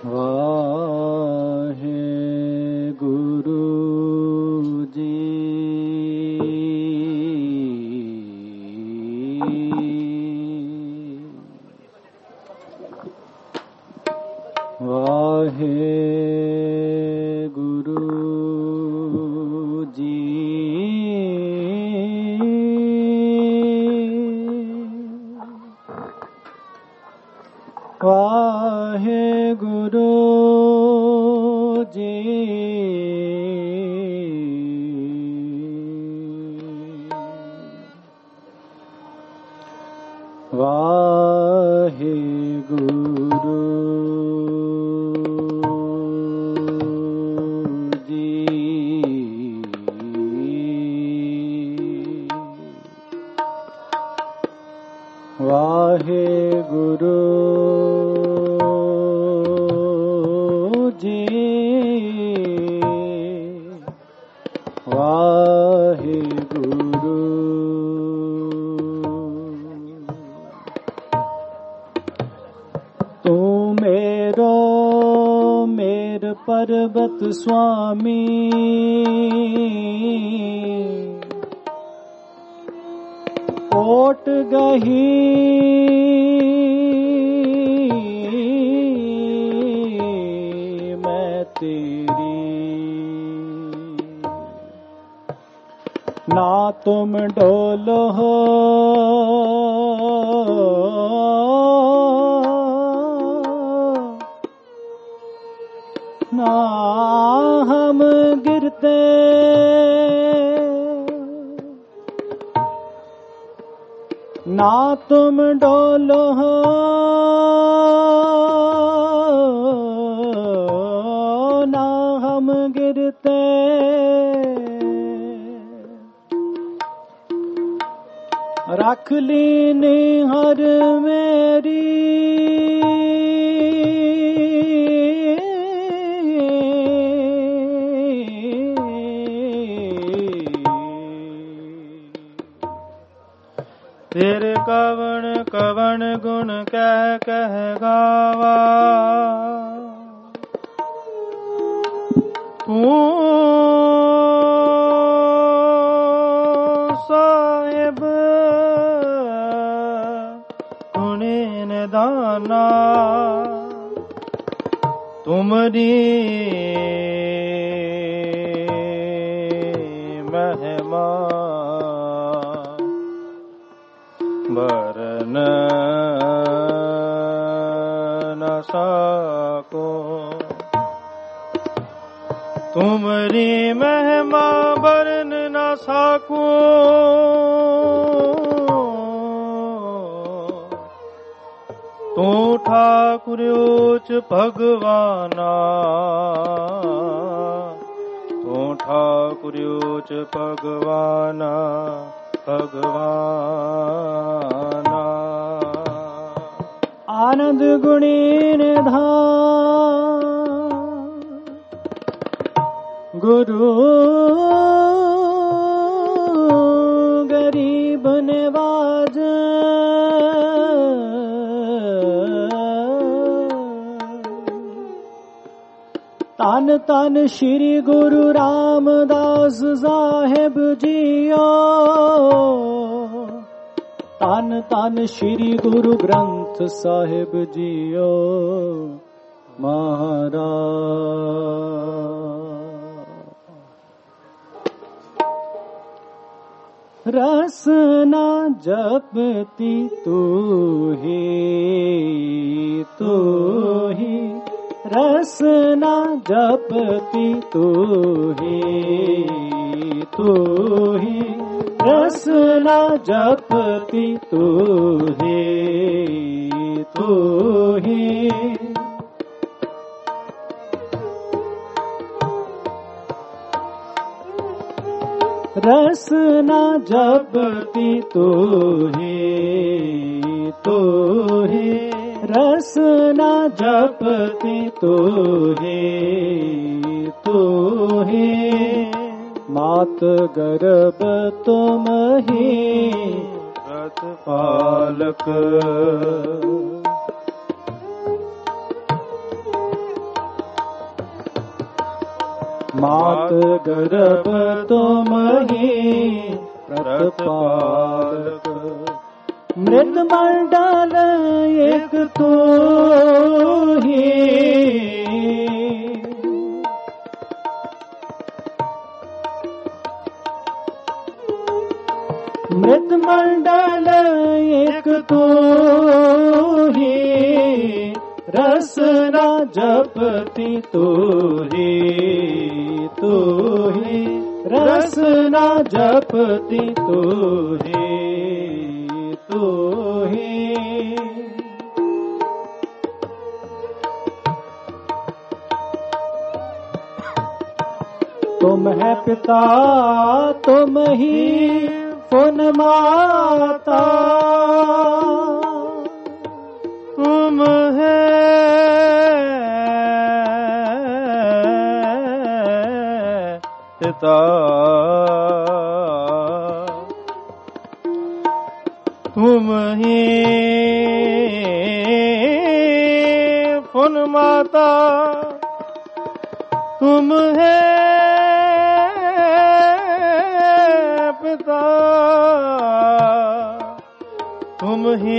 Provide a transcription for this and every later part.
वाहे गुरु जी वाहे गुरु जी वाहे गुरु जी वाहे गुरु वाहे गुरु जी वाहे गुरु तू मेरो मेर पर्वत स्वामी ओट गही मैं तेरी ना तुम डोलो हो ना हम गिरते ना तुम डोलो हो ना हम गिरते रख ली निहर मेरी तेरे कवण कवण गुण कह गावा तू साहिब गुणे निदाना तुमरी महिमा बरन न सको तुमरी महिमा बरन न सको तू ठाकुर उच्च भगवाना तू ठाकुर उच्च भगवाना भगवाना आनंद गुणी निधान गुरु गरीब नवाज तन तन श्री गुरु रामदास साहेब जियो तन तन श्री गुरु ग्रंथ साहिब जियो महाराज रसना जपती तू ही रसना जपती तू ही रसना जपती तू ही रसना जपती तू ही रसना जपती तू ही मात गर्भ तुम ही प्रतिपालक मात गर्भ तुम ही प्रतिपालक, मृत मंडल एक तू ही, मृत मंडल एक तू ही, रसना जपती तू ही, तू ही रसना जपती तू ही, तू ही। तुम है पिता तुम ही पुन माता, तुम है पिता तुम ही पुन माता, तुम है पिता तुम ही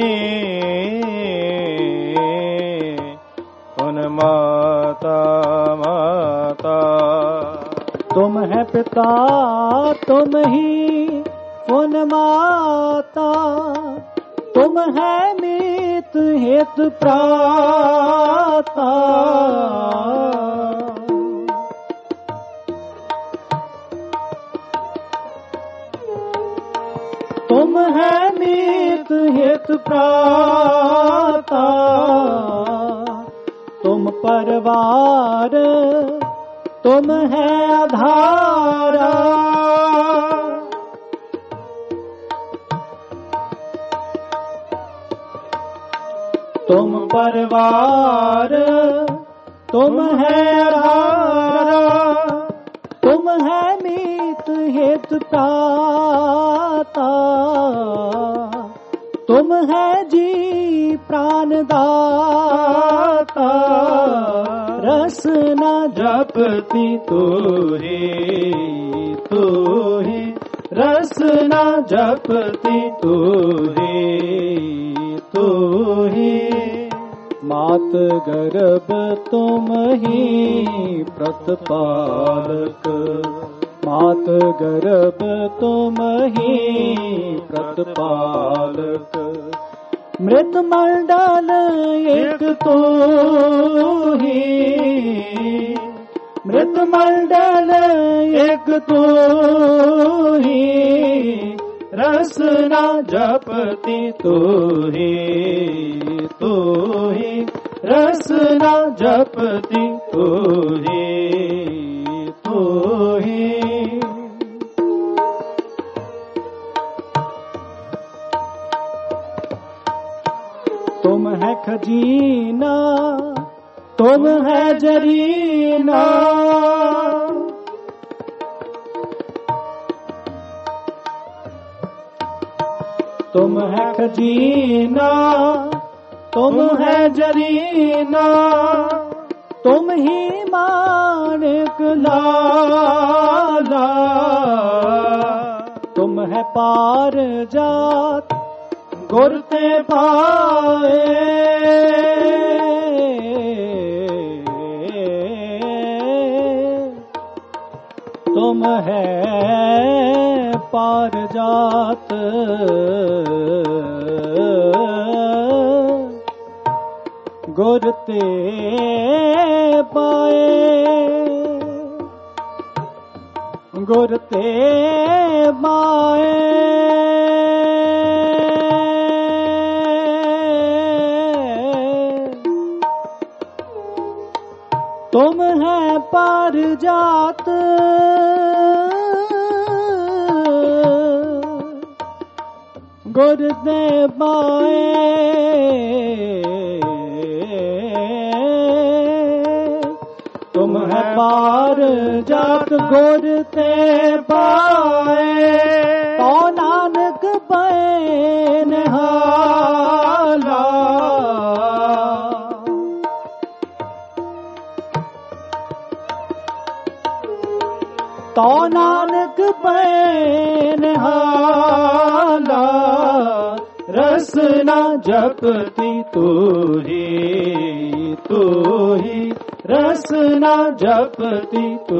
पुन माता माता। तुम है पिता तुम ही पुन माता, तुम है मीत हित प्राता, तुम है मीत हित प्राता, तुम परवार तुम है आधारा, तुम परवार तुम है आधारा, तुम है मीत हित प्राता, तुम है जी प्राण दाता, रस न जपती तू ही रस न जपती तू ही। मात गर्भ तुम ही प्रतिपालक, मात गर्भ तुम ही प्रतिपालक, मृत मंडल एक तू ही, मृत मंडल एक तू ही, रसना जपती तू ही रसना जपती तू ही। तुम है खजीना तुम है जरीना, तुम है खजीना तुम है जरीना, तुम ही माणिक लाला, तुम है पार जात गुर ते पाए, तुम है पार जात गुर ते पाए, गुर ते पाए, तुम है पार जात गुर ते पाए, तुम है पार जात गुर ते पाए, तो नानक पे निहाला, तो नानक पैन हाला रसना जपती तू ही रसना जपती तू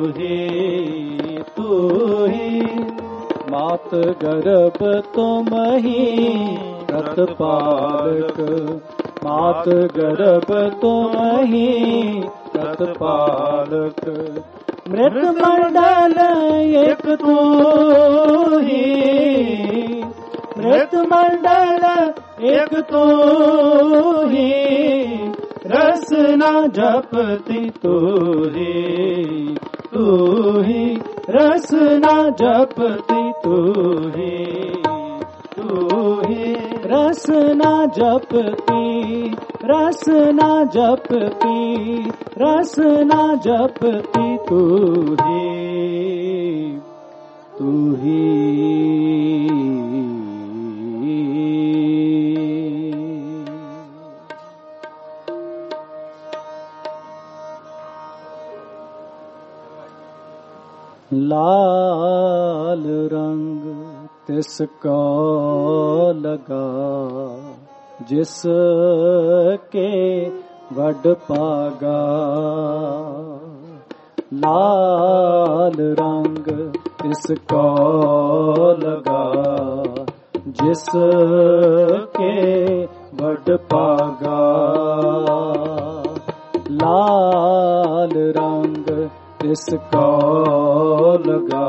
ही मात गर्भ तुम ही प्रतिपालक मात गर्भ तुम ही प्रतिपालक मृत मंडल एक तू ही मृत मंडल एक तू ही रसना जपती तू ही रसना जपती तू ही रसना जपती रसना जपती रसना जपती तू ही लाल रंग तिसको लगा जिसके वड पागा लाल रंग तिसको लगा जिसके वड पागा लाल रंग तिसको लगा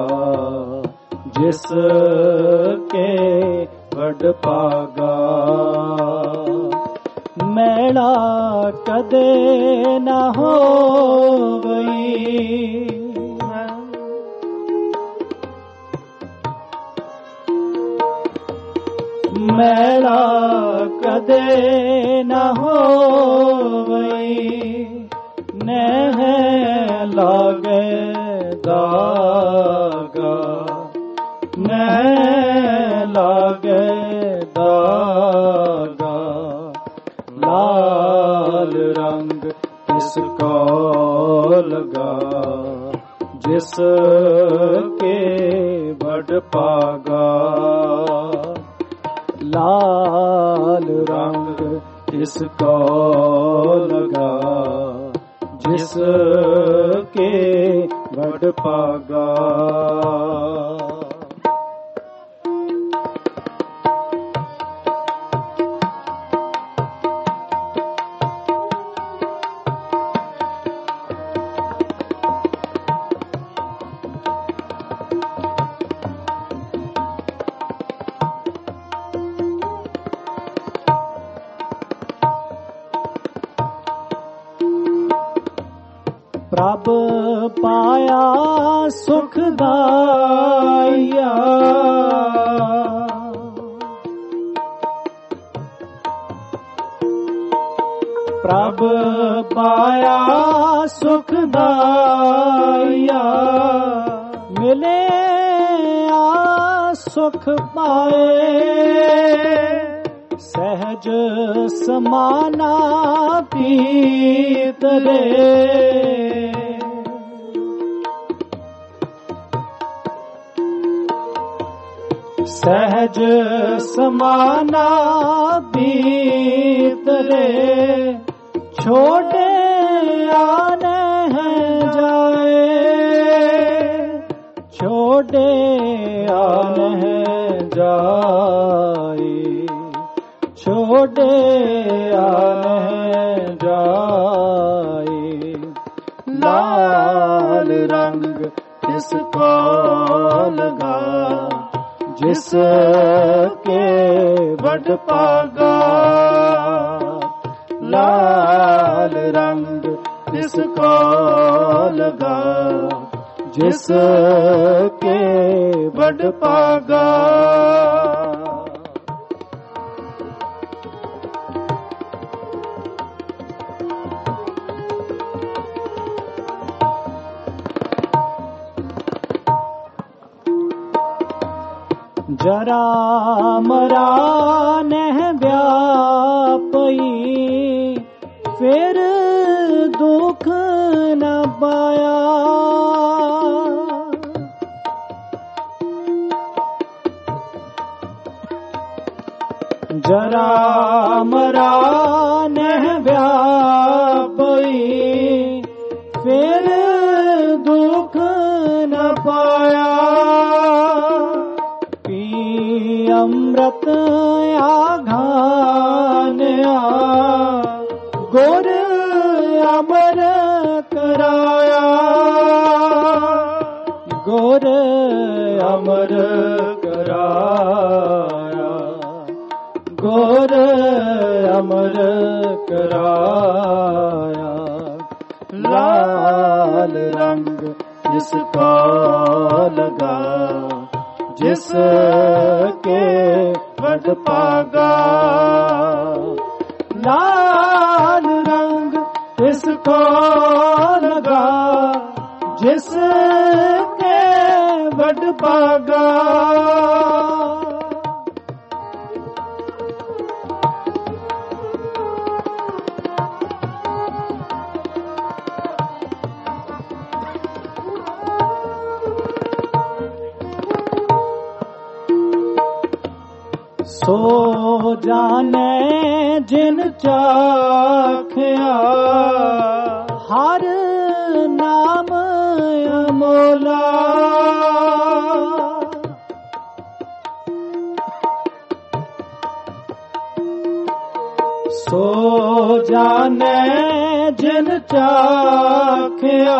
जिसके वड पागा मैला कदे न हो गई मैला कदे न हो गई नह लागे दागा नह लागे दागा लाल रंग इसको लगा जिसके बड़ पागा लाल रंग इसको लगा जिसके बड़ पागा प्रभ पाया सुखदाया प्रभ पाया सुखदाया मिले सुख पाए सहज समाना पीत रे सहज समाना पीत रे छोटे आने हैं जाए छोटे आने हैं जाए छोटे आने हैं जाए लाल रंग इसको लगा जिसके बड़ पागा लाल रंग इसको लगा जिसके बड़ पागा जरा मरा नह व्यापई फिर दुख न पाया राम रानह व्यापी फिर दुख न पाया। पी अमृत आघान्या गुर अमर कराया। गुर अमर कराया। गुर अमर कराया। लाल रंग जिसका लगा जिसके वड पागा। लाल रंग जिसको लगा जिसके वड पागा। सो जाने जिन चाखिया हर नाम अमोला। सो जाने जिन चाखिया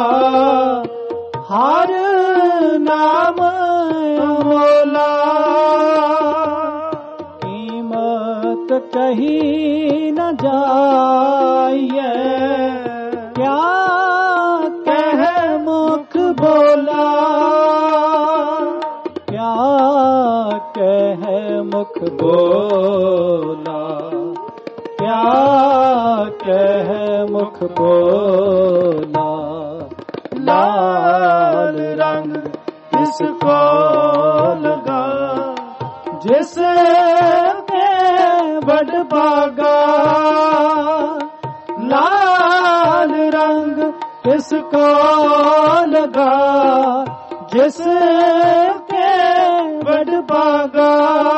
हर नाम अमोला। कही न जाइए क्या कह मुख बोला। क्या कह मुख बोला। क्या कह मुख बोला। लाल रंग इसको लगा जिस वड पागा। लाल रंग किसको लगा जिसके वड पागा।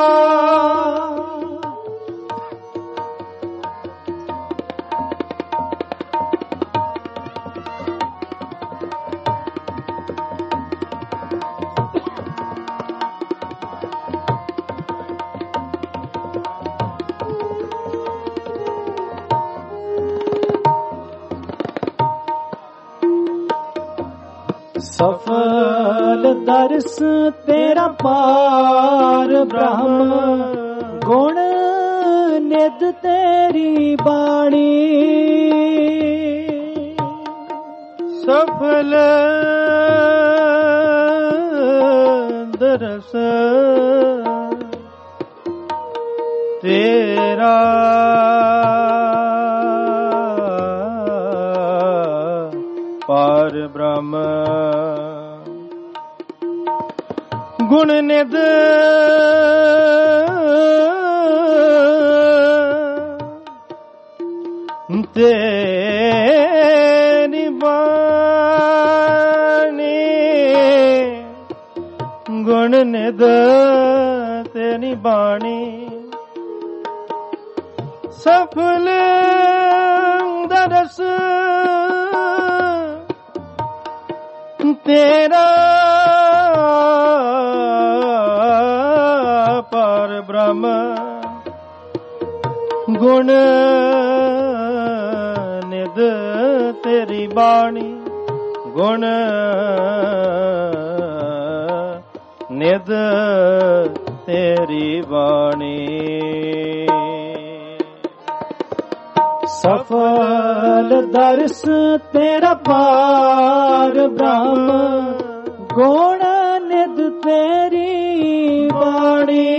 सफल दर्श तेरा पार ब्रह्म गुण निध तेरी बाणी। सफल दर्श तेरा पार ब्रह्म गुण निध तेरी बाणी। गुण निध तेरी बाणी। सफल दरस तेरा पार ब्रह्म गुण निध तेरी बाणी। गुण निध तेरी बाणी। सफल दर्श तेरा पार ब्रह्म गुण निध तेरी बाणी।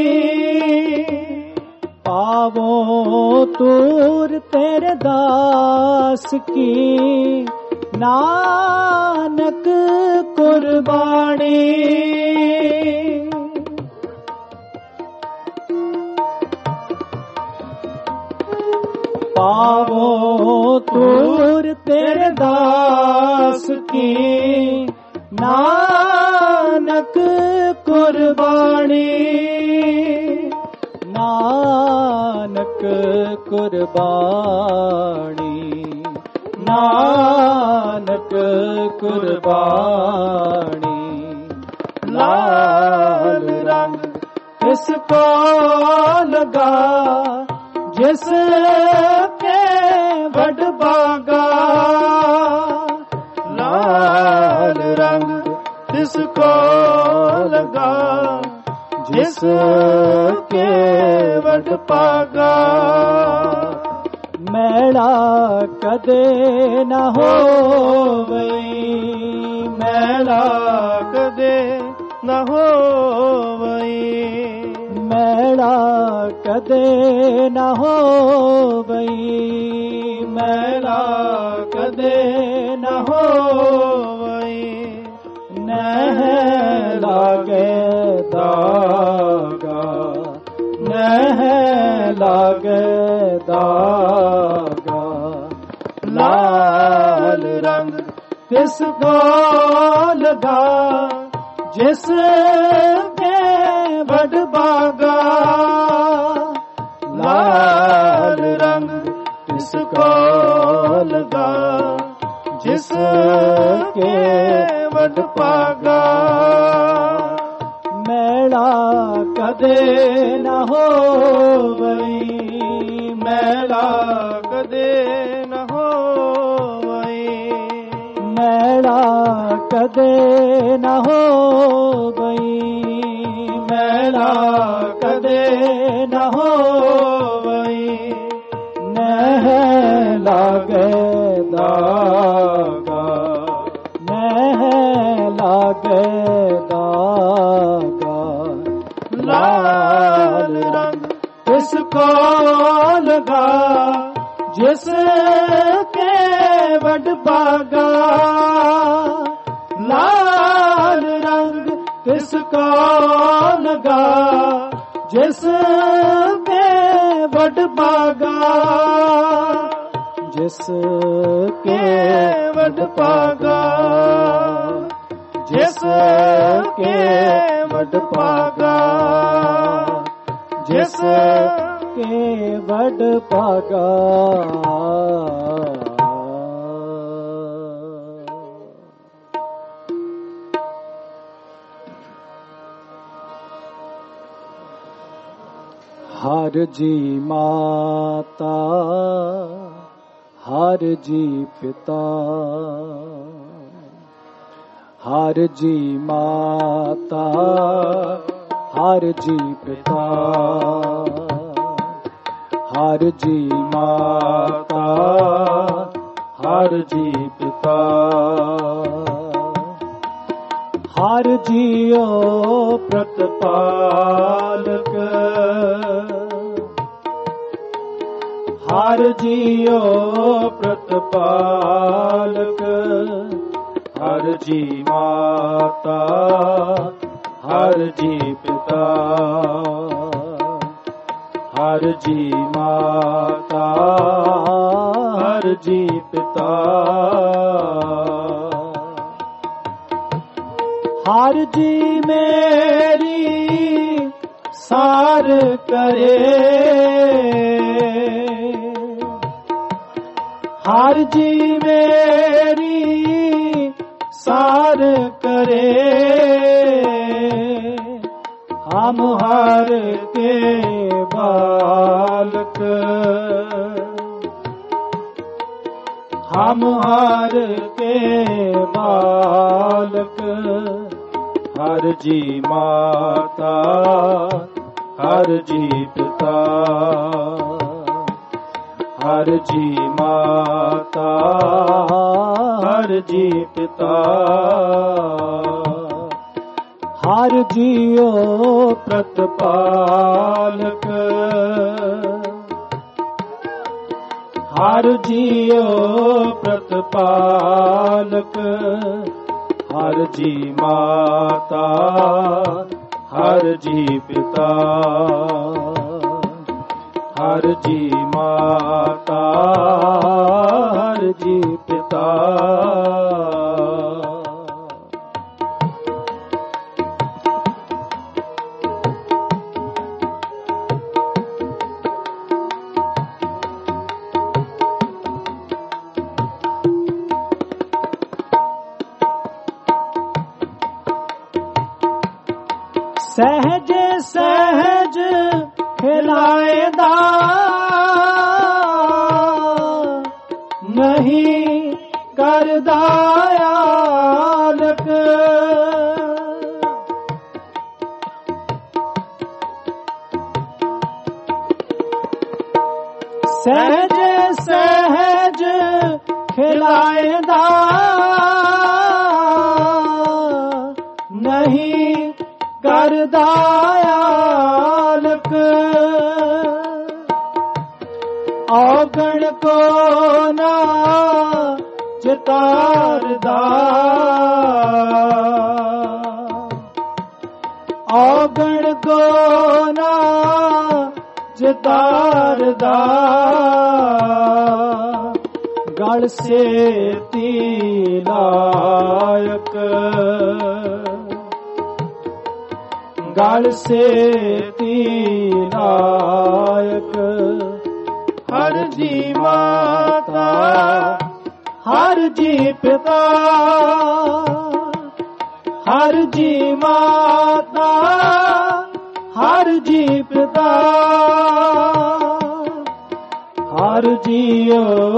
पावो तूर तेरे दास की नानक कुर्बानी। पावो तूर तेरे दास की नानक कुर्बानी। नानक ਕੁਰਬਾਨੀ, ਨਾਨਕ ਕੁਰਬਾਨੀ। ਲਾਲ ਰੰਗ ਤਿਸ ਕੋ ਲਗਾ, ਜਿਸ ਕੇ ਵਡ ਭਾਗਾ। ਲਾਲ ਰੰਗ ਤਿਸ ਕੋ ਲਗਾ, ਜਿਸ ਕੇ ਵਡ ਭਾਗਾ। ਮੈਲਾ ਕਦੇ ਨ ਹੋਵਈ, ਮੈਲਾ ਕਦੇ ਨ ਹੋਵਈ, ਮੈਲਾ ਕਦੇ ਨ ਹੋਵਈ, ਮੈਲਾ ਕਦੇ ਨ ਹੋਵਈ। ਨਹਿ ਲਾਗੇ ਦਾਗਾ, ਨਹਿ ਲਾਗੇ ਦਾਗਾ। ਲਾਲ ਰੰਗ ਤਿਸ ਕੋ ਲਗਾ, ਜਿਸ ਕੇ ਵਡ ਭਾਗਾ। ਲਾਲ ਰੰਗ ਤਿਸ ਕੋ ਲਗਾ, ਜਿਸ ਕੇ ਵਡ ਭਾਗਾ। ਮੈਲਾ ਕਦੇ ਨ ਹੋਵਈ, ਮੈਲਾ ਕਦੇ ਨ ਹੋਵਈ, ਮੈਲਾ ਕਦੇ ਨ ਹੋਵਈ, ਮੈਲਾ ਕਦੇ ਨ ਹੋਵਈ। ਨਹਿ ਲਾਗੇ ਦਾਗਾ, ਨਹਿ ਲਾਗੇ ਦਾਗਾ। ਲਾਲ ਰੰਗ ਤਿਸ ਕੋ ਲਗਾ, ਜਿਸ ਕੇ ਵਡ ਭਾਗਾ। ਲਾਲ ਰੰਗ ਤਿਸ ਕੋ ਲਗਾ, ਜਿਸ ਕੇ ਵਡ ਭਾਗਾ। ਜਿਸ ਕੇ ਵਡ ਭਾਗਾ, ਜਿਸ ਕੇ ਵਡ ਭਾਗਾ, ਜਿਸ ਕੇ ਵਡ ਭਾਗਾ। ਹਰ ਜੀ ਮਾਤਾ, ਹਰ ਜੀ ਪਿਤਾ, ਹਰ ਜੀ ਮਾਤਾ, ਹਰ ਜੀ ਪਿਤਾ, ਹਰ ਜੀ ਮਾਤਾ, ਹਰ ਜੀ ਪਿਤਾ। ਹਰ ਜੀਉ ਪ੍ਰਤਪਾਲਕ, ਹਰ ਜੀਉ ਪ੍ਰਤਪਾਲਕ। ਹਰ ਜੀ ਮਾਤਾ, ਹਰ ਜੀ ਪਿਤਾ, ਹਰ ਜੀ ਮਾਤਾ, ਹਰ ਜੀ ਪਿਤਾ। ਹਰ ਜੀ ਮੇਰੀ ਸਾਰ ਕਰੇ, ਹਰ ਜੀ ਮੇਰੀ ਸਾਰ ਕਰੇ। ਹਮ ਹਰ ਕੇ ਬਾਲਕ, ਹਮ ਹਰ ਕੇ ਬਾਲਕ। ਹਰ ਜੀ ਮਾਤਾ, ਹਰ ਜੀ ਪਿਤਾ, ਹਰ ਜੀ ਮਾਤਾ, ਹਰ ਜੀ ਪਿਤਾ। ਹਰ ਜੀਉ ਪ੍ਰਤਪਾਲਕ, ਹਰ ਜੀਉ ਪ੍ਰਤਪਾਲਕ। ਹਰ ਜੀ ਮਾਤਾ, ਹਰ ਜੀ ਪਿਤਾ, ਹਰ ਜੀ ਮਾਤਾ, ਹਰ ਜੀ ਪਿਤਾ। ਦਇਆਲਕ। ਸਹਿਜ ਸਹਿਜ ਖਿਲਾਇਦਾ ਨਹੀਂ ਕਰਦਾ ਆਲਕ। ਔਗਣ ਕੋ ਨਾ ਚਿਤਾਰਦਾ, ਔਗਣ ਕੋ ਨਾ ਚਿਤਾਰਦਾ। ਗਲ ਸੇਤੀ ਲਾਇਕ, ਗਲ ਸੇਤੀ ਲਾਇਕ। ਹਰ ਜੀ ਮਾਤਾ ਹਰ ਜੀ ਪਿਤਾ, ਹਰ ਜੀ ਮਾਤਾ ਹਰ ਜੀ ਪਿਤਾ। ਹਰ ਜੀਉ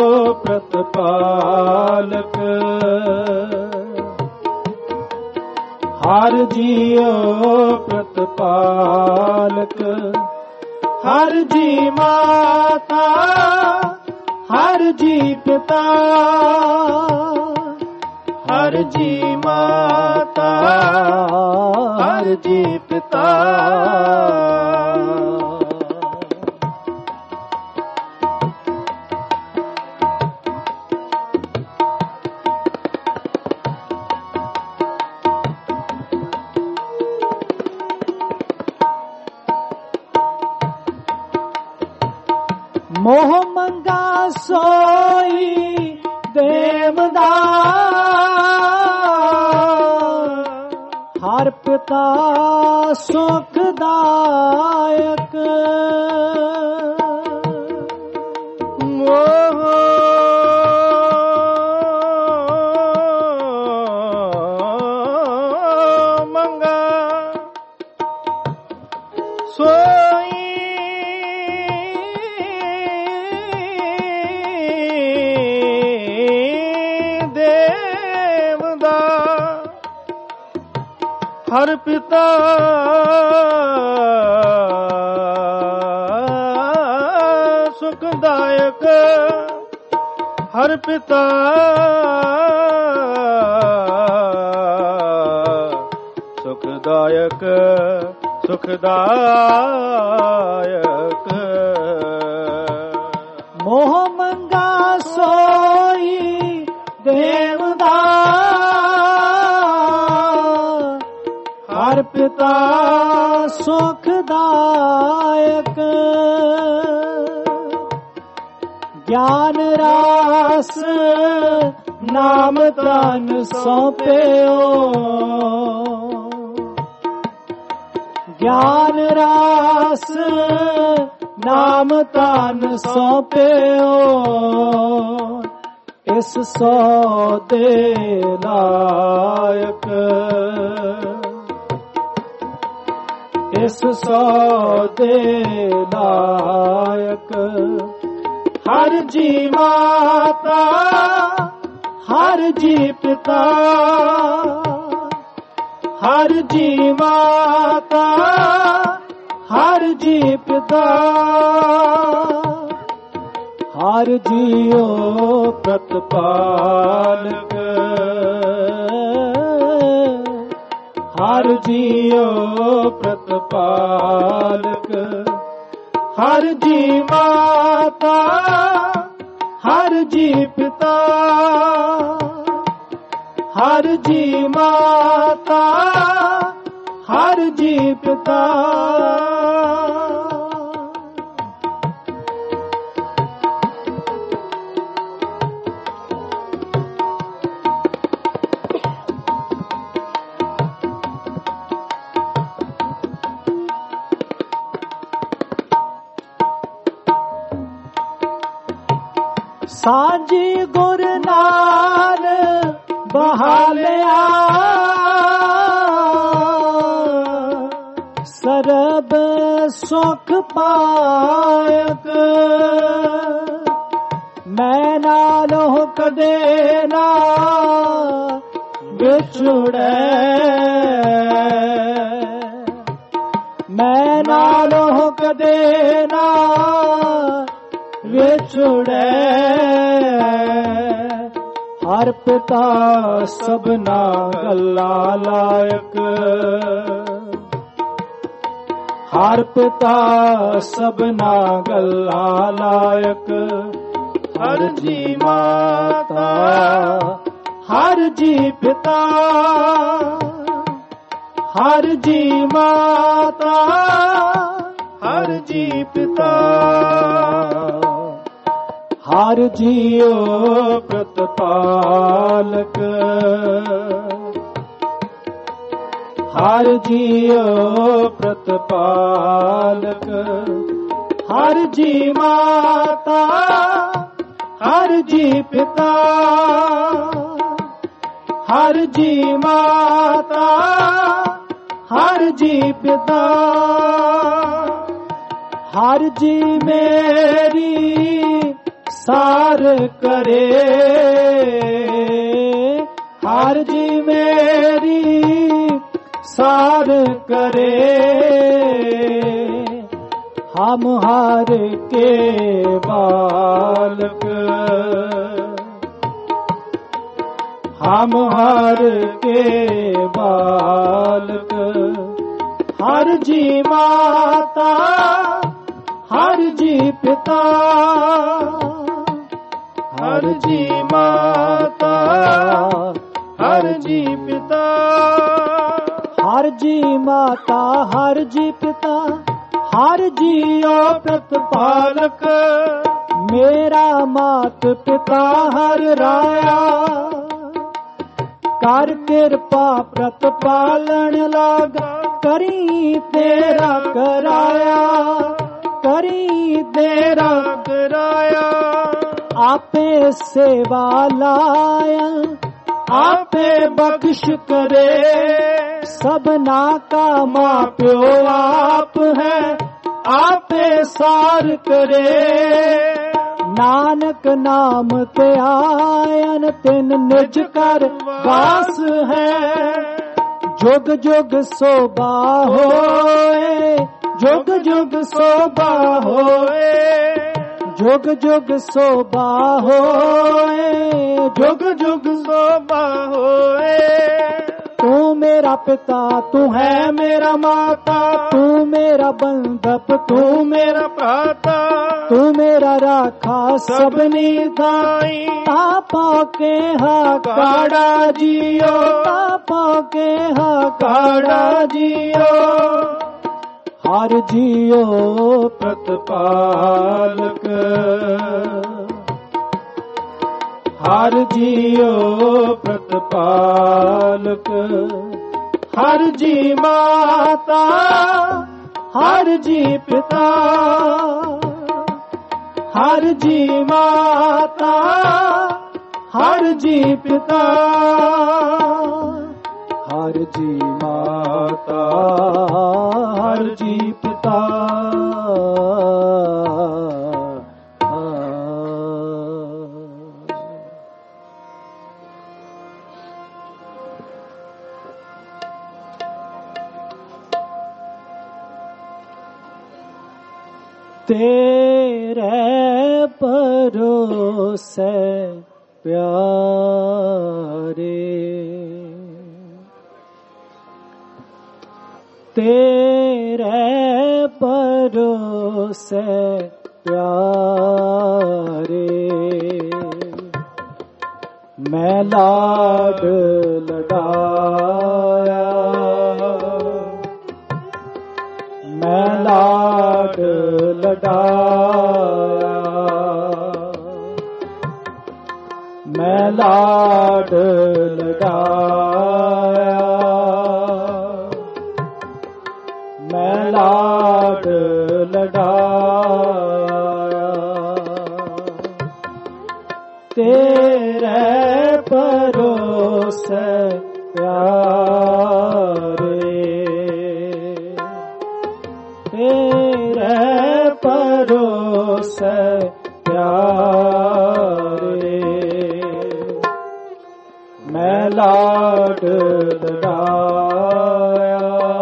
ਪ੍ਰਤਪਾਲਕ, ਹਰ ਜੀਉ ਪ੍ਰਤਪਾਲਕ। ਹਰ ਜੀ ਮਾਤਾ ਹਰ ਜੀ ਪਿਤਾ, ਹਰ ਜੀ ਮਾਤਾ ਹਰ ਜੀ ਪਿਤਾ। ਮੋਹ ਮੰਗਾ ਸੋਈ ਦੇਵਦਾ, ਹਰ ਪਿਤਾ ਸੁਖਦਾਇਕ। ਮੋਹ ਮੰਗਾ ਸੋਈ ਹਰ ਪਿਤਾ ਸੁਖਦਾਇਕ। ਹਰ ਪਿਤਾ ਸੁਖਦਾਇਕ, ਸੁਖਦਾਇਕ। ਮੋਹ ਮੰਗਾ ਸੋਈ ਦੇਵਦਾ, ਹਰ ਪਿਤਾ ਸੁਖਦਾਇਕ। ਗਿਆਨ ਰਾਸ ਨਾਮ ਤਨ ਸੌਂਪਿਓ, ਗਿਆਨ ਰਾਸ ਨਾਮ ਤਨ ਸੌਂਪਿਓ। ਇਸ ਸੌਦੇ ਲਾਇਕ, ਇਸ ਸੌਦੇ ਲਾਇਕ। ਹਰ ਜੀ ਮਾਤਾ ਹਰ ਜੀ ਪਿਤਾ, ਹਰ ਜੀ ਮਾਤਾ ਹਰ ਜੀ ਪਿਤਾ। ਹਰ ਜੀਉ ਪ੍ਰਤਪਾਲਕ, ਹਰ ਜੀਉ ਪ੍ਰਤਪਾਲਕ। ਹਰ ਜੀ ਮਾਤਾ ਹਰ ਜੀ ਪਿਤਾ, ਹਰ ਜੀ ਮਾਤਾ ਹਰ ਜੀ ਪਿਤਾ। ਸਾਂਝੀ ਗੁਰ ਨਾਲ ਬਹਾਲਿਆ, ਸਰਬ ਸੁਖ ਪਾਇਕ। ਮੈਂ मैं नालों कदे ना विछुड़े, मैं नालों कदे ना विछुड़े। हर पिता सबना गल्ला लायक, हर पिता सबना गल्ला लायक। हर जी माता हर जी पिता, हर जी माता हर जी पिता। हर जियो प्रतिपालक, हर जियो प्रतिपालक। हर जी माता हर जी पिता, हर जी माता हर जी पिता। हर जी मेरी सार करे, हर जी मेरी सार करे। हम हर के बालक, हम हर के बालक। हर जी माता हर जी पिता, हर जी माता हर जी पिता। हर जी माता हर जी पिता, हर जियो प्रतिपालक। मेरा मात पिता हर राया, कर कृपा प्रतिपालन लागा। करी तेरा कराया, करी तेरा कराया। आपे सेवा लाया, आपे बख्श करे। सबना का मां प्यो आप है, आपे सार करे। नानक नाम ते आयन तिन निज कर वास है। जुग जुग शोभा होए, जुग जुग शोभा होए, जुग जुग शोभा होए, जुग जुग शोभा होए। तू मेरा पिता तू है मेरा माता, तू मेरा बंधप तू मेरा भ्राता। तू मेरा राखा सबनी दाई, तापा के हा काड़ा जियो, तापा के हा काड़ा जियो। हर जियो प्रतिपालक, हर जियो प्रतिपालक। हर जी माता हर जी पिता, हर जी माता हर जी पिता। हर जी माता हर जी पिता। तेरे भरोसे प्यारे, तेरे भरोसे प्यारे। मैं लाड लडाया, मैं लाड लडाया, मैं लाड लडाया, मैं लाड लडाया। तेरे भरोसे प्यारे, तेरे भरोसे प्यारे। लाड लडाया,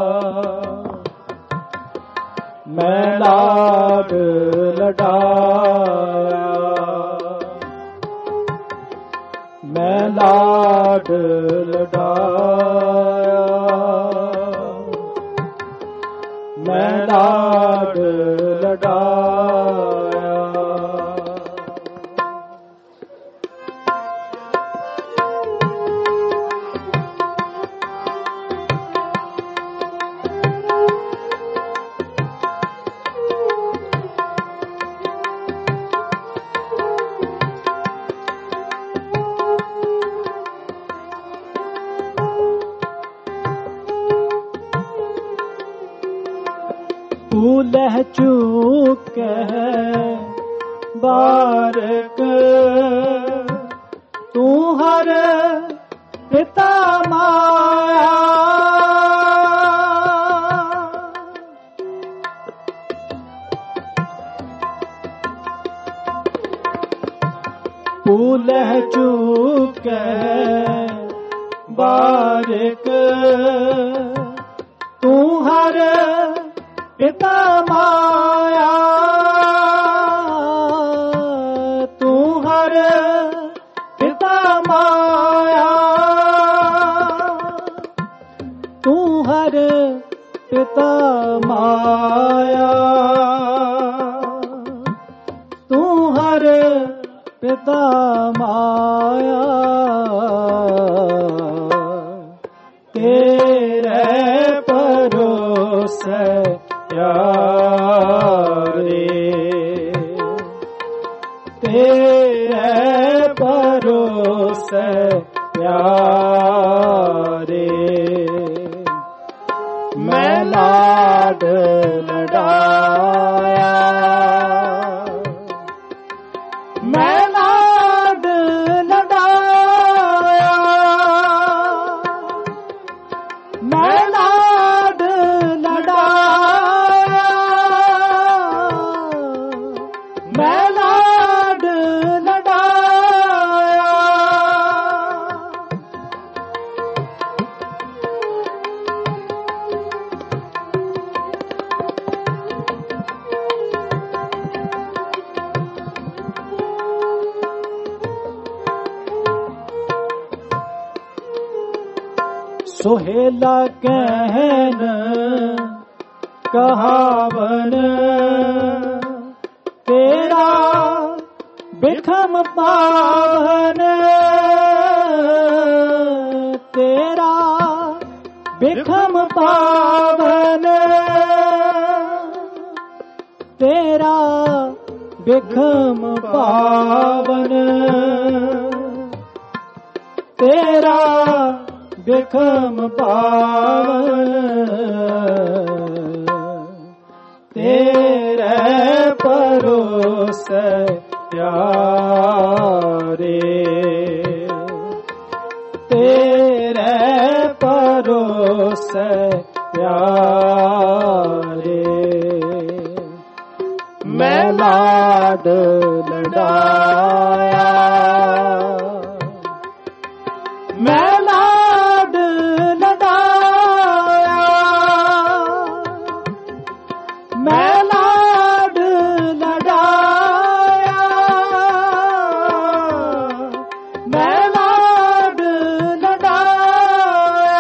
मैं लाड लडाया, मैं लाड लडाया, मैं लाड लडाया। लह चूक बारक तू हर पिता माया, लह चूक बारक तू हर पिता माया, तू हर पिता माया, तू हर पिता माया, तू हर पिता माया, तेरे परोसे प्यारे, तेरे परोसे प्यारे, मैं लाड लडाया, मैं लाड लडाया, मैं लाड लडाया, मैं लाड लडाया। सोहेला कहन कहावन तेरा बिखम पावन, तेरा बिखम पावन, तेरा बिखम पावन, तेरा बिखम पावन, तेरे परोसे प्यारे, तेरे परोसे प्यारे, मैं लाड लडाया, मैं लाड लडाया, मैं लाड लडाया, मैं लाड लडाया।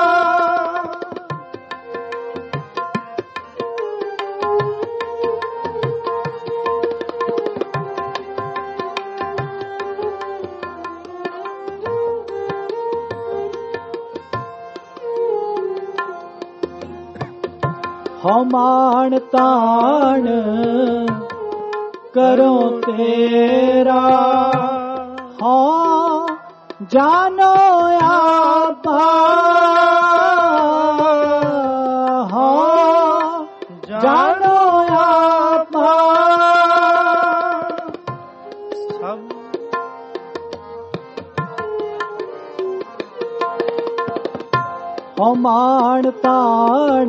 हमान तान करो तेरा, हाँ जानो आपा, हाँ जानो आपा, हमान तान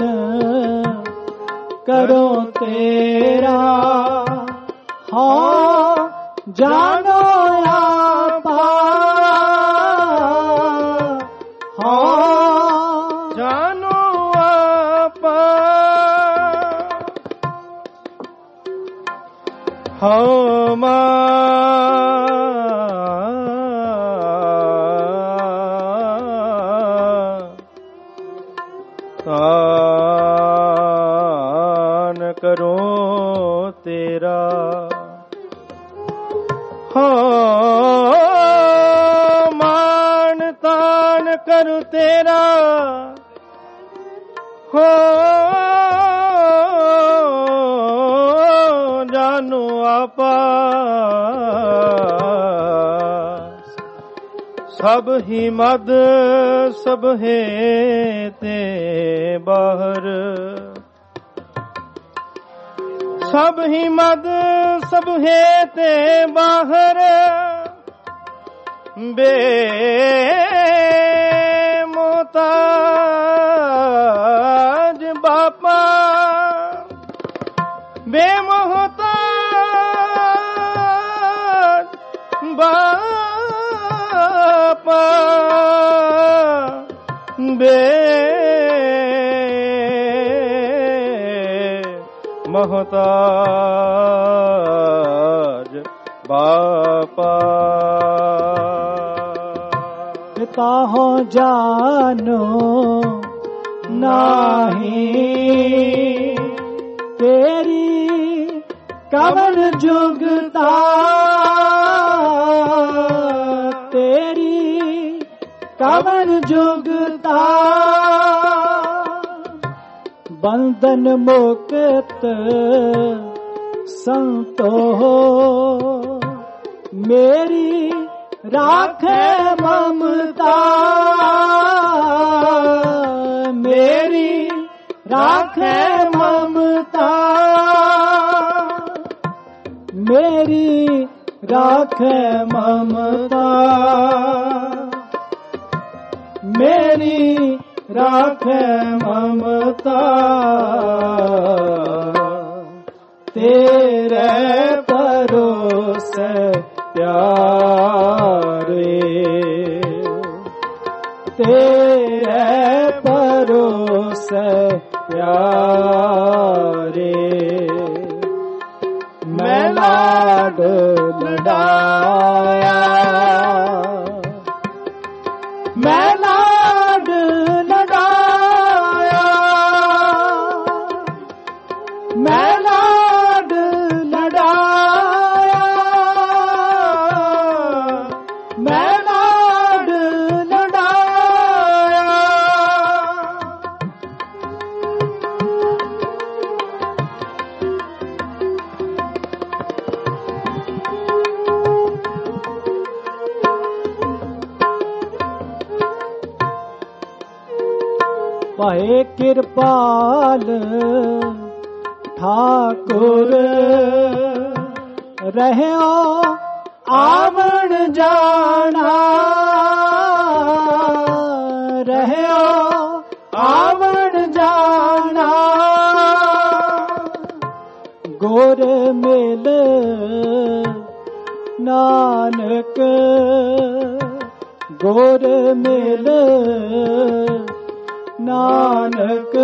करो तेरा, हाँ जानो आपा, ਹਉ ਤਾਨ ਕਰੋ ਤੇਰਾ, ਹਉ ਮਾਨ ਤਾਨ ਕਰੁ ਤੇਰਾ, ਹੋ ਜਾਨੁ ਆਪਾ ਸਭ ਹੀ ਮਦ ਸਭ ਹੇਤੇ ਬਾਹਰ, ਸਭ ਹੀ ਮਦ ਸਭ ਹੇਤੇ ਬਾਹਰ, ਬੇਮੋਹਤਾਜ ਬਾਪਾ, ਬੇਮੋਹਤਾਜ ਬਾਪਾ, ਬੇਮੋਹਤਾਜ ਬਾਪਾ। ਤਾਹੋ ਜਾਨੋ ਨਾਹੀ ਤੇਰੀ ਕਵਨ ਜੁਗਤਾ, ਤੇਰੀ ਕਵਨ ਜੁਗਤਾ, ਬੰਧਨ ਮੁਕਤ ਸੰਤੋ ਮੇਰੀ ਰਾਖੇ ਮਮਤਾ, ਮੇਰੀ ਰਾਖੇ ਮਮਤਾ, ਮੇਰੀ ਰਾਖੇ ਮਮਤਾ, ਮੇਰੀ ਰਾਖੇ ਮਮਤਾ, ਤੇਰੇ ਭਰੋਸੇ ਪਿਆਰੇ, ਤੇਰੇ ਭਰੋਸੇ ਪਿਆਰੇ, ਮੈਂ ਲਾਡ ਲਡਾਇਆ, ਮੈਂ ਲਾਡ ਲਡਾਇਆ, ਮੈਂ ਲਾਡ ਲਡਾਇਆ, ਮੈਂ ਲਾਡ ਲਡਾਇਆ। ਭਾਏ ਕਿਰਪਾਲ ਠਾਕੁਰ ਰਹਿਓ ਆਵਣ ਜਾਣਾ, ਰਹਿਓ ਆਵਣ ਜਾਣਾ, ਗੁਰ ਮਿਲ ਨਾਨਕ, ਗੁਰ ਮਿਲ ਨਾਨਕ,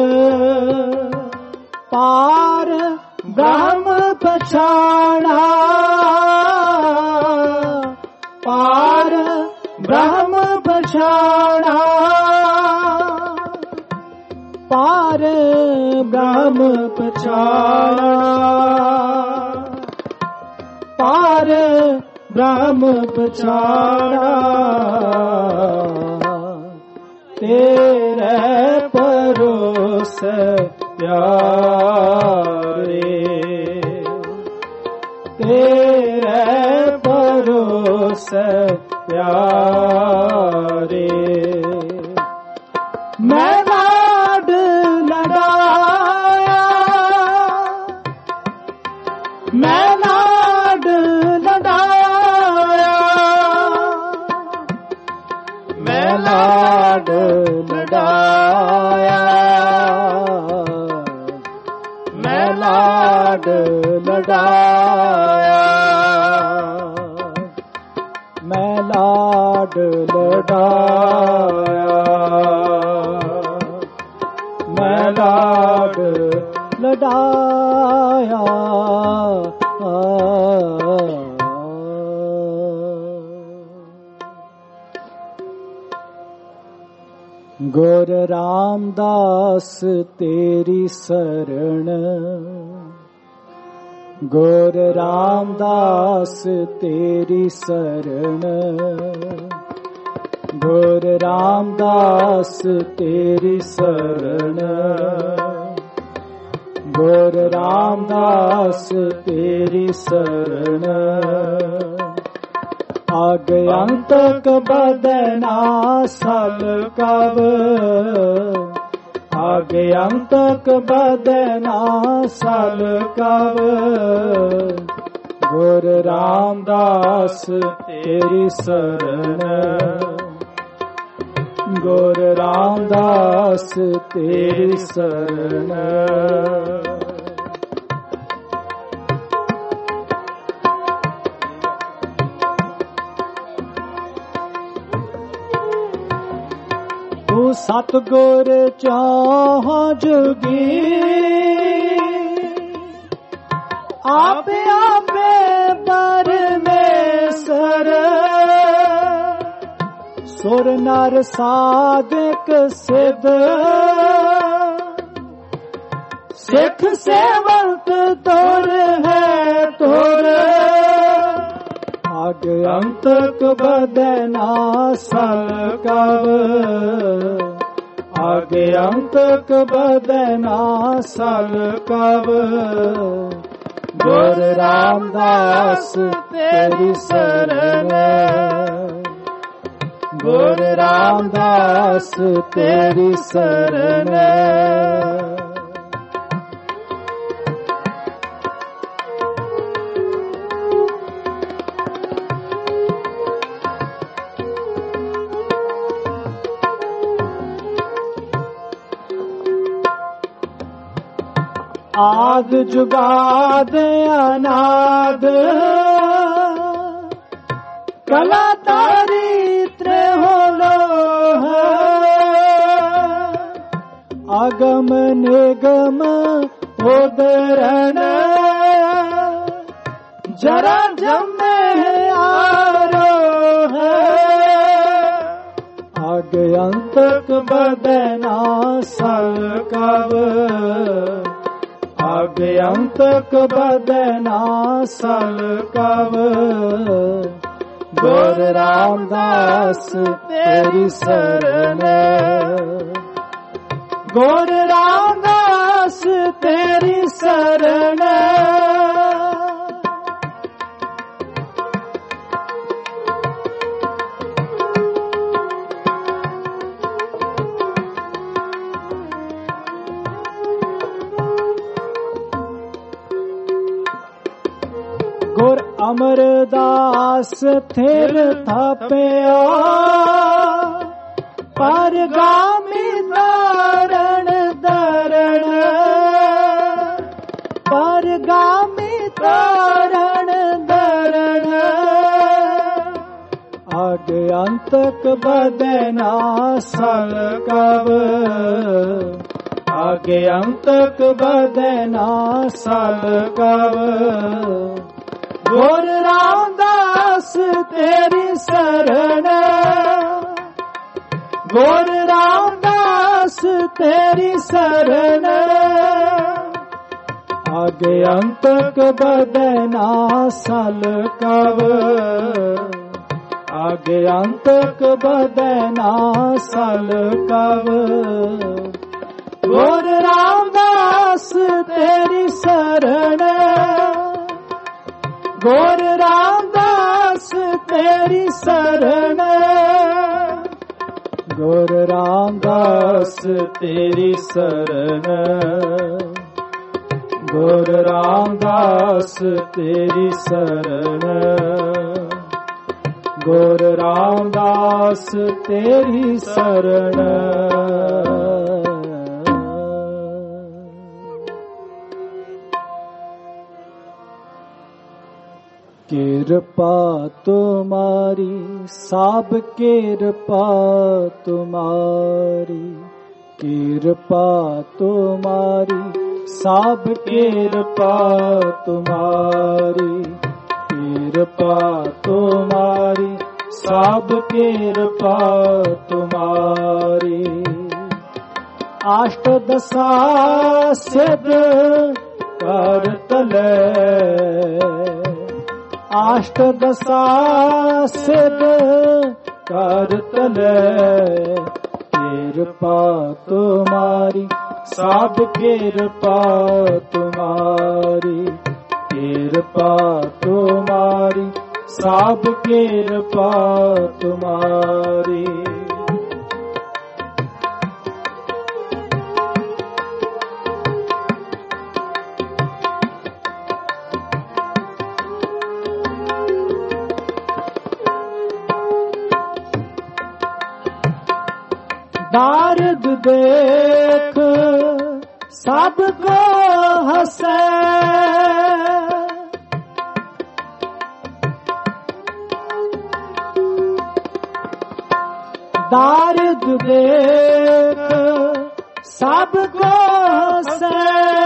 ਪਾਰ ਬ੍ਰਹਮ ਪਛਾਣਾ, ਪਾਰ ਬ੍ਰਹਮ ਪਛਾਣਾ, ਪਾਰ ਬ੍ਰਹਮ ਪਛਾਣਾ, ਪਾਰ ਬ੍ਰਹਮ ਪਛਾਣਾ, ਤੇਰੇ ਭਰੋਸੇ ਪਿਆਰੇ, ਤੇਰੇ ਭਰੋਸੇ ਪਿਆਰੇ, ਮੈਂ ਲਾਡ ਲਡਾਇਆ, ਮੈਂ ਲਾਡ ਲਡਾਇਆ, ਮੈਂ ਲਾਡ ਲਡਾਇਆ, ਮੈਂ ਲਾਡ ਲਡਾਇਆ, ਮੈਂ ਲਾਡ ਲਡਾਇਆ, ਮੈਂ ਲਾਡ ਲਡਾਇਆ। गुर रामदास तेरी शरण, गुर रामदास तेरी शरण, गुर रामदास तेरी शरण, गुर रामदास तेरी शरण। आगंतक बदना सल कब, आगंतक बदना सल कब, गुर रामदास तेरी शरण, गुर रामदास तेरी शरण। तू सतगुर चाह जुगी, आपे आपे परमेश्वर, सुर नर साधक सिद्ध, सिख सेवक तोर है तोर। आगंतक बदना सल कब, आगंतक बदना सल कब, गुर रामदास तेरी शरण, गुर रामदास तेरी शरण। आद जुगाद अनाद, कला तारित्र होलो है, आगम निगम उदरण, जरा जमे आरो है। आगंतक बदना सल कब, आगंतक बदना सल कब, गुर रामदास तेरी शरण, गुर रामदास तेरी शरण। गुर अमरदास थिर थापिया, परगामी तारण दरण, परगामी तारण दरण। आगंतक बदना सल कब, आगंतक बदना सल कब, गुर रामदास तेरी शरण, गुर रामदास तेरी शरण। आगंतक बदना सल कब, आगंतक बदना सल कब, गुर रामदास तेरी शरण, गुर रामदास तेरी शरण, गुर रामदास तेरी शरण, गुर रामदास तेरी शरण, गुर रामदास तेरी शरण। कृपा तुम्हारी सब कृपा तुम्हारी, कृपा तुम्हारी सब कृपा तुम्हारी, कृपा तुम्हारी सब कृपा तुम्हारी। आष्ट दशा सिद्ध करत ले, आष्ट दशा सिद्ध करत ले, कृपा तुम्हारी सब कृपा तुम्हारी, कृपा तुम्हारी सब कृपा तुम्हारी। दारद देख सबको हंसे, दारद देख सबको हंसे,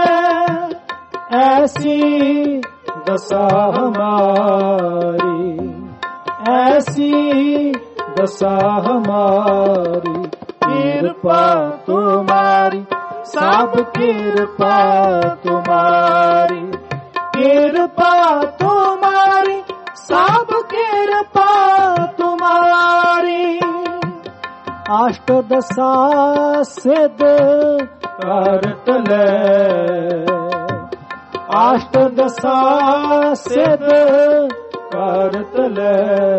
ऐसी दशा हमारी, ऐसी दशा हमारी, कृपा तुम्हारी सब कृपा तुम्हारी, कृपा तुम्हारी सब कृपा तुम्हारी। अष्ट दशा सिद्ध करत ले, अष्ट दशा सिद्ध करत ले,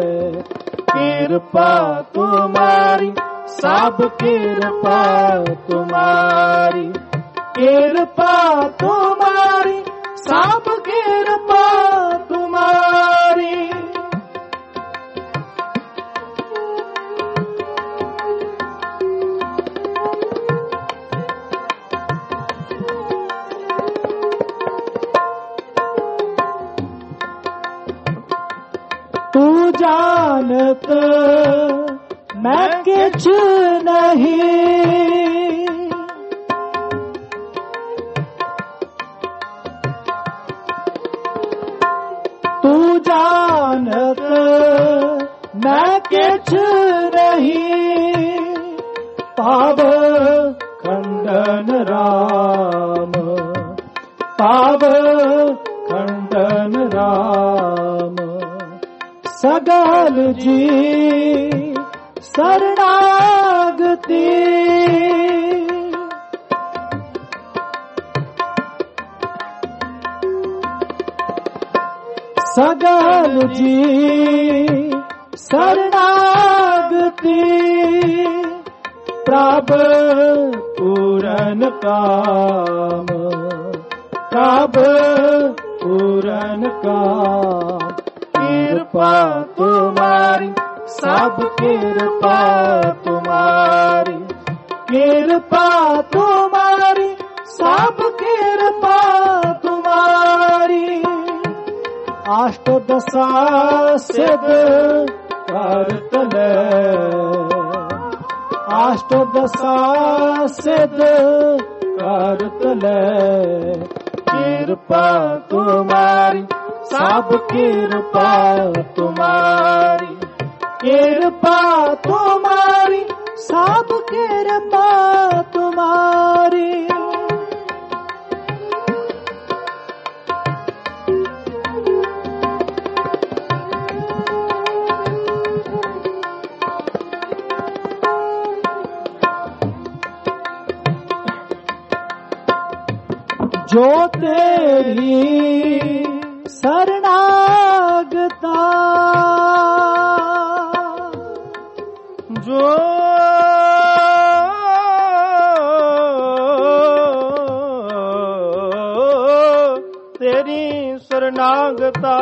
कृपा तुम्हारी सब कृपा तुम्हारी, कृपा तुम्हारी सब कृपा तुम्हारी। तू जानत मैं किछ नहीं, तू जानत मैं किछ नहीं, पाव खंडन राम, पाव खंडन राम, सगल जी शरणागति, सगल जी शरणागति, प्रभु पूरन काम, प्रभु पूरन काम, कृपा तुम्हारी सब कृपा तुम्हारी, कृपा तुम्हारी सब कृपा तुम्हारी। अष्ट दशा सिद्ध करत ले, अष्ट दशा सिद्ध करत ले, कृपा तुम्हारी सब कृपा तुम्हारी, कृपा तुम्हारी सब कृपा तुम्हारी। जो तेरी शरणागता, जो तेरी शरणागता,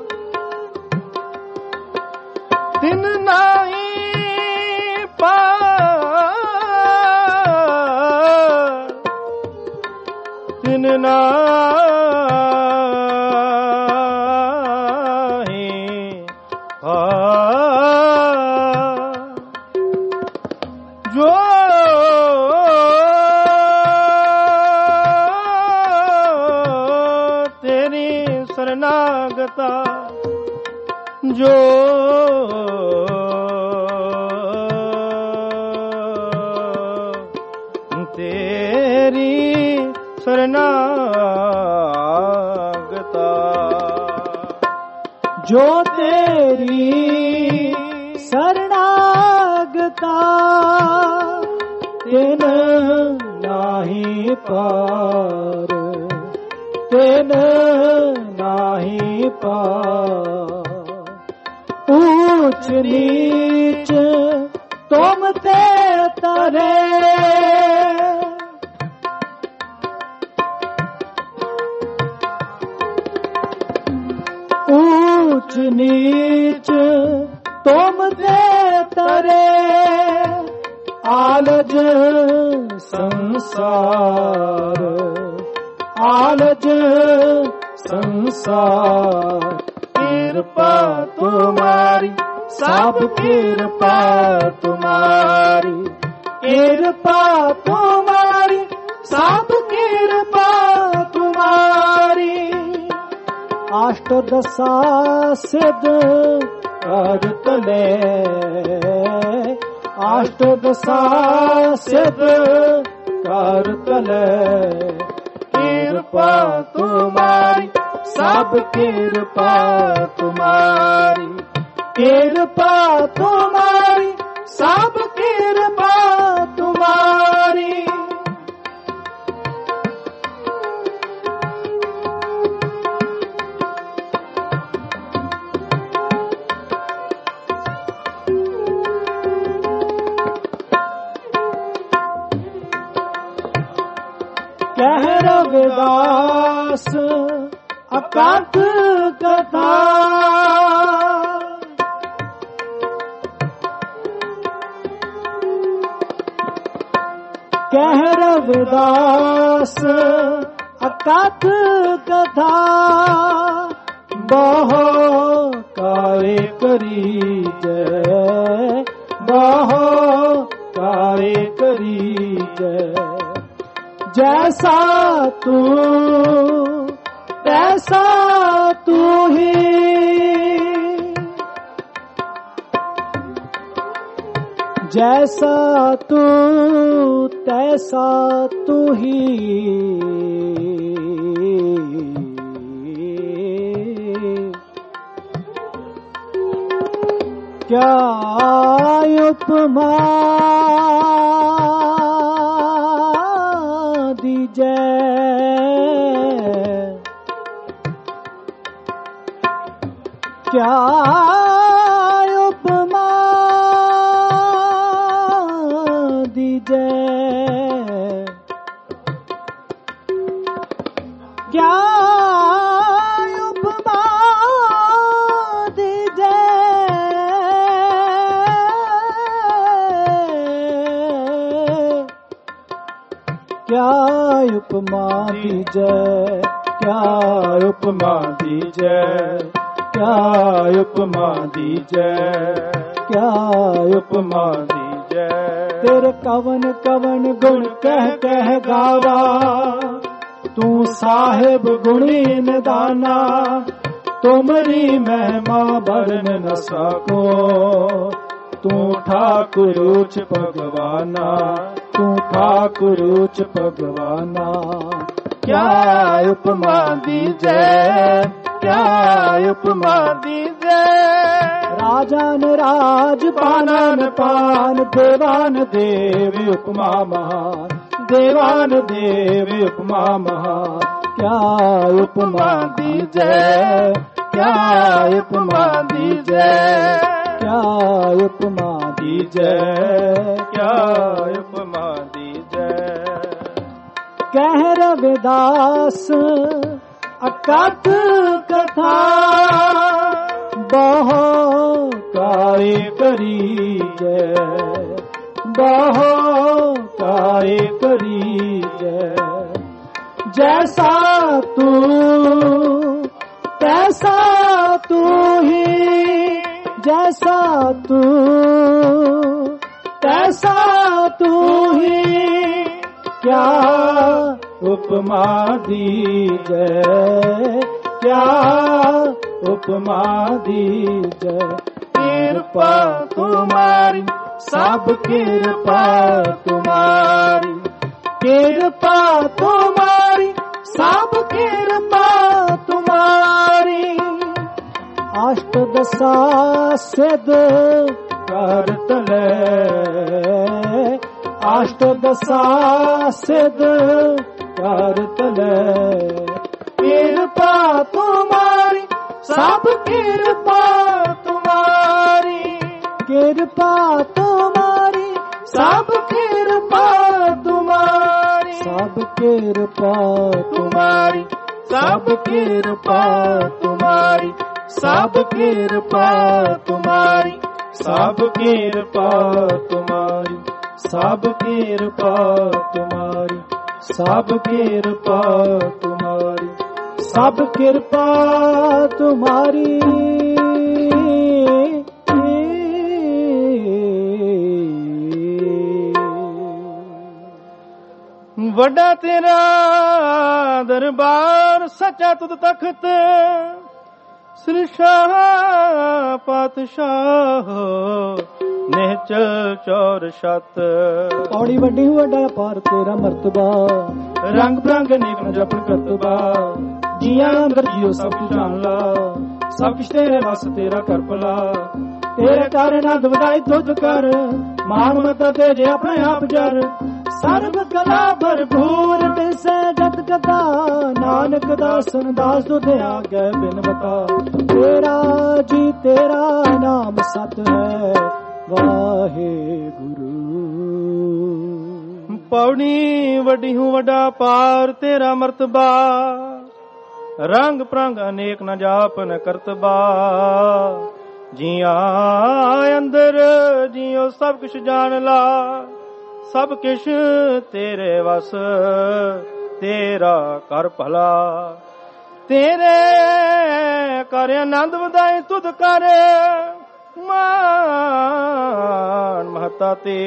तिन नाही पार, तिन नाही पार, जो तेरी शरणागता, जो तेरी शरणागता तिन नाही पार, तिन नाही पार। ऊंच नीच तुम ते तरे, ऊंच नीच तुम ते तरे, आलज संसार, आलज संसार। कृपा तुम्हारी सब कृपा तुम्हारी, कृपा तुम्हारी सब कृपा तुम्हारी। अष्टदशा सिद्ध कर तले, अष्टदशा सिद्ध कर तले। कृपा तुम्हारी सब कृपा तुम्हारी, कृपा तुम्हारी सब कृपा तुम्हारी। कह रविदास अकांत कथा, कह रविदास अकांत कथा। बहु काय करी जय, बहु काय करी जय। जैसा तू तैसा तू ही, जैसा तू तैसा तू ही। क्या उपमा दीजे, क्या उपमा दीजे, क्या उपमा दीजे। क्या उपमा दीजे, क्या उपमा दीजे, क्या उपमा दीजे, क्या उपमा दीजे। तेरे कवन कवन गुण कह कह गावा, तू साहिब गुणी निदाना। तुमरी महिमा बरन न सको, तू ठाकुर उच भगवाना, तू ठाकुर उच भगवाना। क्या उपमा दीजे, क्या उपमा दीजे। राजान राज पानन पान, देवान देव उपमा महान, देवान देव उपमा महान। क्या उपमा दीजे, क्या उपमा दीजे, क्या उपमा दीजे, क्या उपमा दीजे। कह रविदास अकात कथा, बहु काय करी जय, बहु काय करी जय। जैसा तू तैसा तू ही, जैसा तू तैसा तू ही। क्या उपमा दीजे, क्या उपमा दीजे। कृपा तुम्हारी सब कृपा तुम्हारी, कृपा तुम्हारी सब कृपा तुम्हारी। अष्टदशा सिद्ध ਕਰ ਤਲੇ ਅਸ਼ਟ ਦਸਾ ਸਿਧ ਕਰ ਤਲੇ ਕਿਰਪਾ ਤੁਮਾਰੀ ਸਭ ਕਿਰਪਾ ਤੁਮਾਰੀ ਕਿਰਪਾ ਤੁਮਾਰੀ ਸਭ ਕਿਰਪਾ ਤੁਮਾਰੀ ਸਭ ਕਿਰਪਾ ਤੁਮਾਰੀ ਸਭ ਕਿਰਪਾ ਤੁਮਾਰੀ ਸਭ ਕਿਰਪਾ ਤੁਮਾਰੀ ਸਭ ਕਿਰਪਾ ਤੁਮਾਰੀ ਸਭ ਕਿਰਪਾ ਤੁਮਾਰੀ ਸਭ ਕਿਰਪਾ ਤੁਮਾਰੀ ਸਭ ਕਿਰਪਾ ਤੁਮਾਰੀ ਵੱਡਾ ਤੇਰਾ ਦਰਬਾਰ ਸੱਚਾ ਤੁਧ ਤਖਤ ਸ੍ਰੀ ਸ਼ਾਹ ਪਾਤਸ਼ਾਹ ਨਿਹਚਲ ਚੌਰ ਛਤ ਔੜੀ ਵੱਡੀ ਵੱਡਾ ਪਾਰ ਤੇਰਾ ਮਰਤਬਾ ਰੰਗ ਬਰੰਗ ਨੇਕ ਨ ਜਪਨ ਕਰਤਬਾ ਜੀਆਂ ਅੰਦਰ ਜੀਓ ਸਭ ਕੁਝ ਜਾਣ ਲਾ ਸਭ ਕੁਛ ਤੇਰੇ ਵਸ ਤੇਰਾ ਕਰ ਭਲਾ ਤੇਰੇ ਕਾਰਨ ਆਨੰਦ ਵਧਾਈ ਤੁਧ ਕਰ ਮਾਨ ਮਤਾ ਤੇ ਜੇ ਆਪਣੇ ਆਪ ਜਰ ਸਰਬ ਕਲਾ ਭਰਪੂਰ ਦਿਸੈ ਜਤ ਕਥਾ ਨਾਨਕ ਦਾਸਨ ਦਾਸ ਤੁਧ ਆਗੇ ਬਿਨ ਬਤਾ ਤੇਰਾ ਜੀ ਤੇਰਾ ਨਾਮ ਸਤ ਹੈ ਵਾਹਿਗੁਰੂ ਪੌੜੀ ਵੱਡੀ ਹੂੰ ਵੱਡਾ ਪਾਰ ਤੇਰਾ ਮਰਤਬਾ ਰੰਗ ਪ੍ਰੰਗ ਅਨੇਕ ਨ ਜਾਪਨ ਕਰਤਬਾ ਜੀਆਂ ਅੰਦਰ ਜੀਓ ਸਭ ਕੁਛ ਜਾਣ ਲਾ ਸਭ ਕਿਛ ਤੇਰੇ ਵਸ ਤੇਰਾ ਕਰ ਭਲਾ ਤੇਰੇ ਕਰ ਆਨੰਦ ਵਧਾਏ ਤੁਧ ਕਰ ਮਾਨ ਮਹਤਾ ਤੇ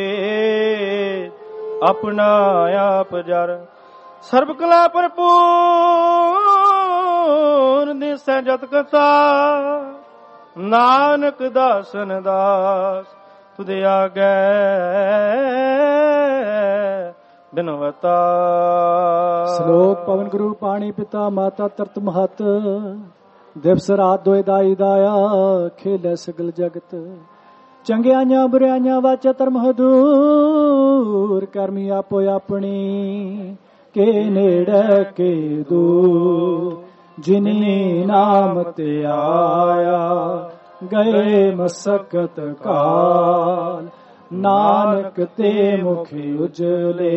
ਆਪਣਾ ਆਪ ਜਰ ਸਰਬ ਕਲਾ ਭਰਪੂਰ ਦਿਸੈ ਜਤ ਕਥਾ ਨਾਨਕ ਦਾਸਨ ਦਾਸ ਤੁਧ ਆਗੇ ਬਿਨਵਤਾ ਸ਼ਲੋਕ ਪਵਨ ਗੁਰੂ ਪਾਣੀ ਪਿਤਾ ਮਾਤਾ ਤਰਤ ਮਹਤ ਦਿਵਸ ਰਾਤ ਦੋਇ ਦਾਈ ਦਾਇਆ ਖੇਲੇ ਸਗਲ ਜਗਤ ਚੰਗਿਆਈਆਂ ਬੁਰਿਆਈਆਂ ਵਾਚਾ ਧਰਮ ਹਦੂਰ ਕਰਮੀ ਆਪੋ ਆਪਣੀ ਕੇ ਨੇੜੇ ਕੇ ਦੂਰ ਜਿਨੀ ਨਾਮ ਤੇ ਆਇਆ ਗਏ ਮਸਕਤ ਕਾਲ ਨਾਨਕ ਤੇ ਮੁਖ ਉਜਲੇ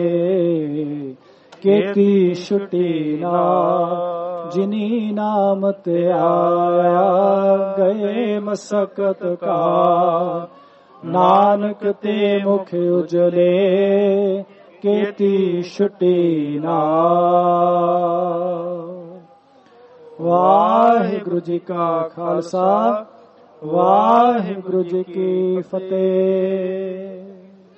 ਕੀਤੀ ਛੁਟੀ ਨਾ ਜਿਨੀ ਨਾਮ ਤੇ ਆਇਆ ਗਏ ਮਸਕਤ ਕਾਲ ਨਾਨਕ ਤੇ ਮੁਖ ਉਜਲੇ ਕੀਤੀ ਛੁਟੀ ਨਾ। ਵਾਹਿਗੁਰੂ ਜੀ ਕਾ ਖਾਲਸਾ ਵਾਹਿਗੁਰੂ ਜੀ ਕੀ ਫਤਿਹ।